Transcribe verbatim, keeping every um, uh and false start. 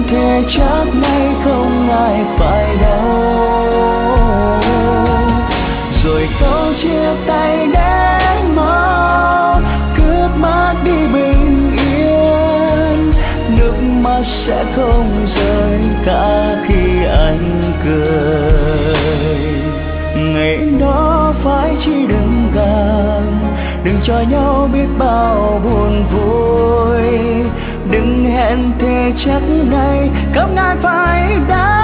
thề chắc nay không ai phải đau. Rồi câu chia tay đến mau, cướp mất đi bình yên. Nước mắt sẽ không rơi cả khi anh cười. Ngày đó phải chi đừng càng, đừng cho nhau biết bao buồn vui. Đừng hẹn thề chắc ngày không ai phải đau.